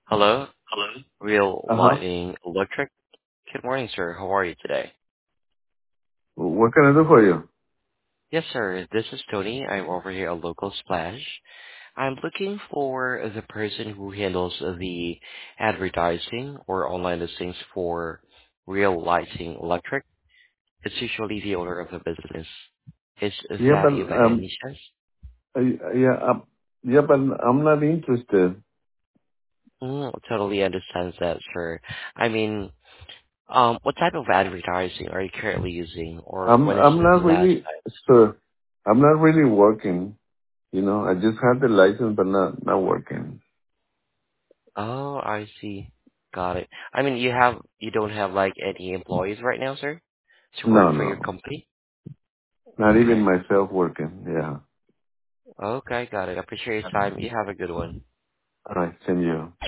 Hello, Real Uh-huh. Lighting Electric. Good morning, sir. How are you today? What can I do for you? Yes, sir. This is Tony. I'm over here at Local Splash. I'm looking for the person who handles the advertising or online listings for Real Lighting Electric. It's usually the owner of the business. Is Yeah, that but you by any chance? yeah, yeah, but I'm not interested. Totally understand that, sir. I mean, what type of advertising are you currently using, or I'm when is I'm the not last really, sir. I'm not really working. I just had the license, but not working. Oh, I see. Got it. I mean, you don't have like any employees right now, sir, to work No, for your no, company? not even Okay. myself working. Yeah. Okay, got it. Appreciate your time. You have a good one. All right, send you.